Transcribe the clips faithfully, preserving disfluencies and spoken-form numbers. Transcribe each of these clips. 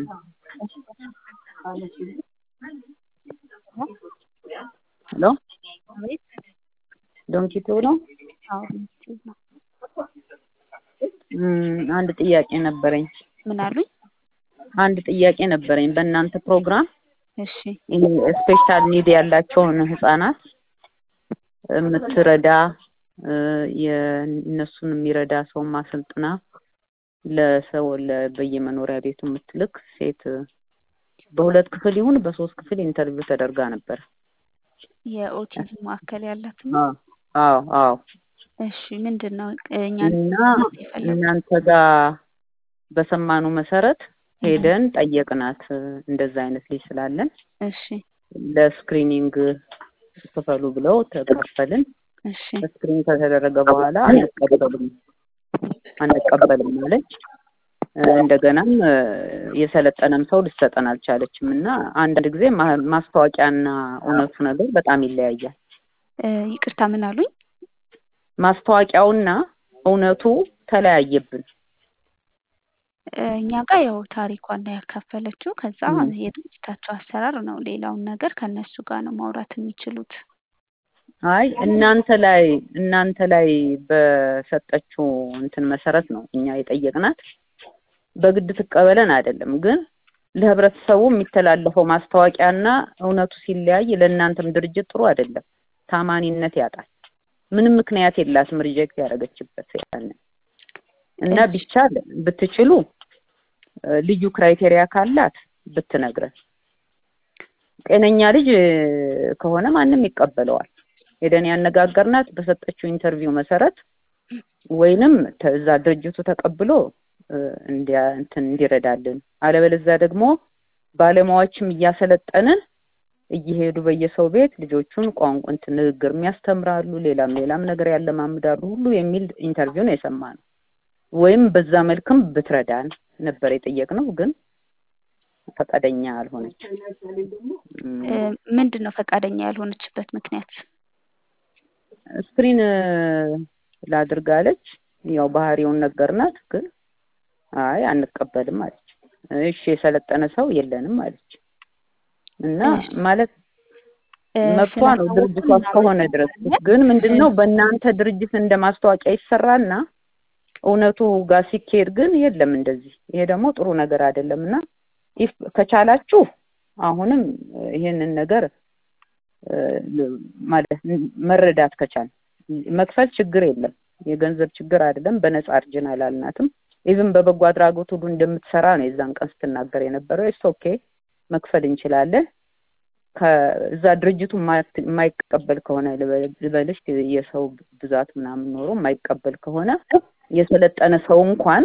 ሄሎ አቤት። ዶንኪቱ ነው? አዎ ዩቲዩብ ነው። እም አንድ ጥያቄ ነበረኝ። ምን አሉኝ? አንድ ጥያቄ ነበረኝ በእናንተ ፕሮግራም እሺ ይሄ ስፔሻል ኒድ ያላቸውን ህፃናት የምትረዳ የእነሱን የሚረዳ ሰው ማሰልጥና ለሰው በየመኖሪያ ቤቱ የምትልክ ሴት በሁለት ክፍል ይሁን በሶስት ክፍል ኢንተርቪው ተደርጋ ነበር። የኦቲዝም ማዕከል ያላት ነው? አዎ አዎ አዎ። እሺ ምንድነው እኛ እና እናንተ ጋር በሰማኑ መሰረት ሄደን ጠየቅናት እንደዛ አይነት ልጅ ስላለን እሺ ለስክሪኒንግ ተፈሉ ብለው ተከፈልን። እሺ ስክሪን ከተደረገ በኋላ አንቀበልም አንቀበልም ማለት እንደገናም የሰለጠነም ሰው ልትሰጠን አልቻለችም እና አንድ ጊዜ ማስታወቂያና እውነቱ ነገር በጣም ይለያያል። ይቅርታ ምን አሉኝ? ማስታወቂያውና እውነቱ ተለያየብን። እኛ ጋር ያው ታሪኳን ነው ያካፈለችው። ከዛ የድርጅታቸው አሰራር ነው። ሌላውን ነገር ከነሱ ጋር ነው ማውራት የሚችሉት። አይ እናንተ ላይ እናንተ ላይ በሰጠችው እንትን መሰረት ነው እኛ የጠየቅናት። በግድ ተቀበለን አይደለም፣ ግን ለህብረተሰቡ የሚተላለፈው ማስታወቂያና እውነቱ ሲለያይ ለእናንተም ድርጅት ጥሩ አይደለም፣ ታማኒነት ያጣል። ምንም ምክንያት የላትም ሪጀክት ያደረገችበት ያለ እና ቢቻል ብትችሉ ልዩ ክራይቴሪያ ካላት ብትነግረን። ጤነኛ ልጅ ከሆነ ማንም ይቀበለዋል። ሄደን ያነጋገርናት በሰጠችው ኢንተርቪው መሰረት ወይንም ተዛ ድርጅቱ ተቀብሎ እንዲያ እንትን እንዲረዳልን አለበለዚያ ደግሞ ባለሙያዎችም እያሰለጠንን እየሄዱ በየሰው ቤት ልጆቹን ቋንቋ እንትን ንግግር የሚያስተምራሉ፣ ሌላም ሌላም ነገር ያለማምዳሉ ሁሉ የሚል ኢንተርቪው ነው የሰማነው። ወይም በዛ መልኩም ብትረዳን ነበር የጠየቅነው፣ ግን ፈቃደኛ አልሆነች። ምንድነው ፈቃደኛ ያልሆነችበት ምክንያት? ስክሪን ላድርጋለች። ያው ባህሪውን ነገርናት፣ ግን አይ አንቀበልም አለች። እሺ የሰለጠነ ሰው የለንም አለች። እና ማለት መብቷ ነው ድርጅቷ እስከሆነ ድረስ። ግን ምንድነው በእናንተ ድርጅት እንደማስታወቂያ ይሰራልና እውነቱ ጋር ሲኬድ ግን የለም እንደዚህ። ይሄ ደግሞ ጥሩ ነገር አይደለምና ከቻላችሁ አሁንም ይሄንን ነገር ማለት መረዳት ከቻል መክፈል ችግር የለም፣ የገንዘብ ችግር አይደለም። በነፃ አርጅና አላልናትም። ኢቭን በበጎ አድራጎት ሁሉ እንደምትሰራ ነው የዛን ቀን ስትናገር የነበረው። እሱ ኦኬ መክፈል እንችላለን። ከዛ ድርጅቱ የማይቀበል ከሆነ ልበልሽ የሰው ብዛት ምናምን ኖሮ የማይቀበል ከሆነ የሰለጠነ ሰው እንኳን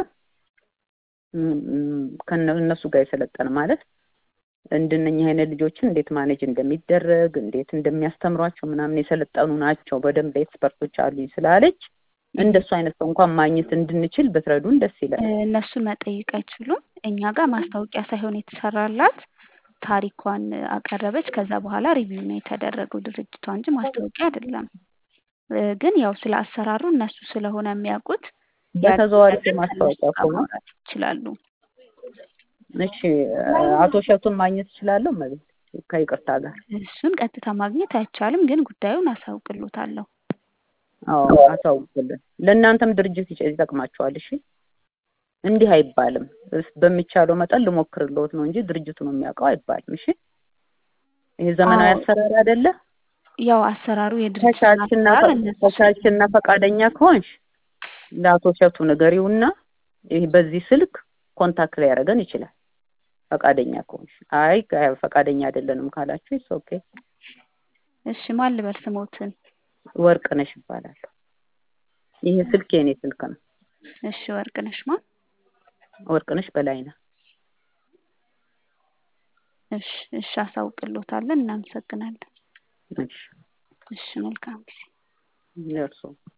ከነሱ ጋር የሰለጠነ ማለት እንደነኛ አይነት ልጆችን እንዴት ማኔጅ እንደሚደረግ እንዴት እንደሚያስተምሯቸው ምናምን የሰለጠኑ ናቸው በደንብ ኤክስፐርቶች አሉኝ ስላለች እንደሱ አይነት ሰው እንኳን ማግኘት እንድንችል በትረዱን ደስ ይላል። እነሱ መጠየቅ አይችሉም። እኛ ጋር ማስታወቂያ ሳይሆን የተሰራላት ታሪኳን አቀረበች። ከዛ በኋላ ሪቪው ነው የተደረገው ድርጅቷ እንጂ ማስታወቂያ አይደለም። ግን ያው ስለ አሰራሩ እነሱ ስለሆነ የሚያውቁት በተዘዋዋሪ ማስታወቂያ ሆኖ ይችላሉ። እሺ አቶ ሸቱን ማግኘት ይችላል ማለት ከይቅርታ ጋር? እሱን ቀጥታ ማግኘት አይቻልም፣ ግን ጉዳዩን አሳውቅልዎታለሁ። አዎ አሳውቅልን። ለእናንተም ድርጅት ይጠቅማችኋል። እሺ እንዲህ አይባልም። በሚቻለው መጠን ልሞክርልዎት ነው እንጂ ድርጅቱ ነው የሚያውቀው አይባልም። እሺ ይሄ ዘመናዊ አሰራር አይደለ? ያው አሰራሩ የድርጅቱና ተቻችና ፈቃደኛ ከሆንሽ ለአቶ ሸቱ ንገሪውና ይሄ በዚህ ስልክ ኮንታክት ላይ ያደርገን ይችላል። ፈቃደኛ ከሆንሽ። አይ ፈቃደኛ አይደለንም ካላችሁ ኢትስ ኦኬ። እሺ ማን ልበል ስሞትን? ወርቅነሽ ይባላል። ይሄ ስልክ የኔ ስልክ ነው። እሺ ወርቅነሽ ማ? ወርቅነሽ በላይነህ። እሺ እሺ አሳውቅልዎታለን። እናመሰግናለን። እሺ እሺ መልካም ጊዜ። ለእርሶ